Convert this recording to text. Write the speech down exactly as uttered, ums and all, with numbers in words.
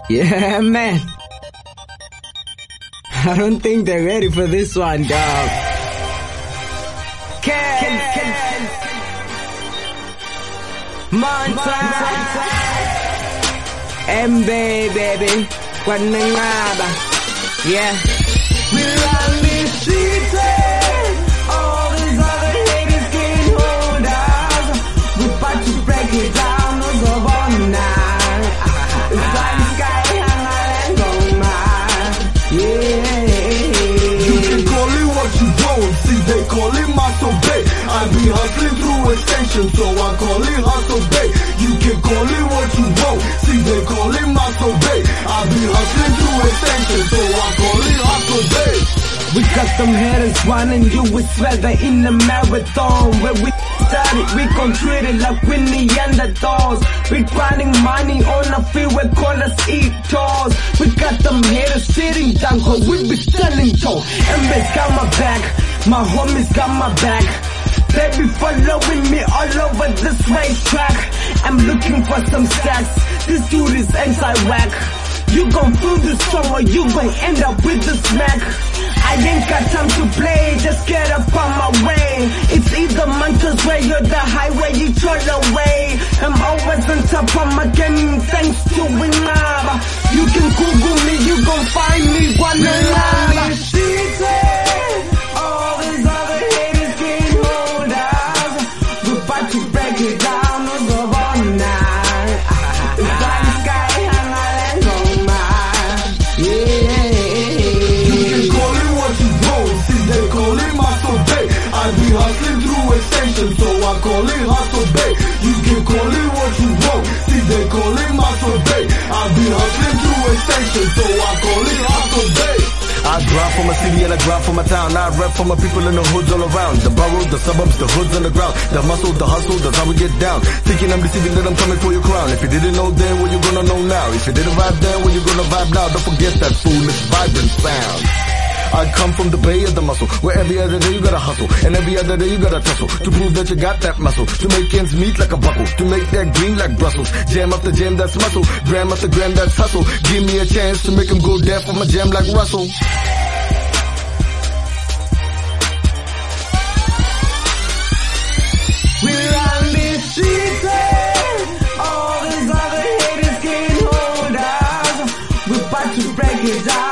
Yeah, man. I don't think they're ready for this one, dog. Ken, Ken, Montana, M B, baby, Guanangaba, yeah. We run this streets, all these other haters can't hold us. We about to break it down, no go on now. It's like the sky, hang and go mad, yeah. You can call it what you want, see they call it muscle bay. I be hustling through a station, so I call it hustle bay. You can call it what you want, see they call it muscle bay. I be hustling through a station, so I call it hustle bay. We got them haters running you with swagger in the marathon. Where we started, we gon' treat it like we Neanderthals. We grinding money on the field, we call us eat tours. We got them haters sitting down, cause we be standing tall. M B's got my back, my homies got my back. They be following me all over this racetrack. I'm looking for some stacks, this dude is anti-whack. You gon' feel the song or you gon' end up with the smack. I ain't got time to play, just get up on my way. It's either Manta's way or the highway, each other way. I'm always on top of my game, thanks to Winaba. You can Google me, you gon' find me, Guanangaba. All these other haters can't hold us. We're about to break it down, no go on now. It's like the sky, hang and go mad, yeah. They call it muscle bay. I be hustling through a station, so I call it hustle bay. You can call it what you want, see they call it muscle bay. I be hustling through a station, so I call it hustle bay. I drive for my city and I drive for my town. I rap for my people in the hoods all around. The boroughs, the suburbs, the hoods on the ground. The muscle, the hustle, that's how we get down. Thinking I'm deceiving that I'm coming for your crown. If you didn't know then, what you gonna know now? If you didn't vibe then, what you gonna vibe now? Don't forget that foolish vibrant sound. I come from the bay of the muscle, where every other day you gotta hustle, and every other day you gotta tussle, to prove that you got that muscle, to make ends meet like a buckle, to make that green like Brussels, jam after jam that's muscle, gram after gram that's hustle, give me a chance to make them go deaf on my jam like Russell. We run these streets, all these other haters can't hold us. We're about to break it down.